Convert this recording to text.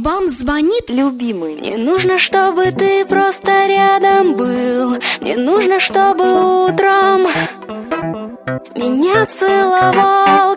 Вам звонит любимый. Мне нужно, чтобы ты просто рядом был. Мне нужно, чтобы утром меня целовал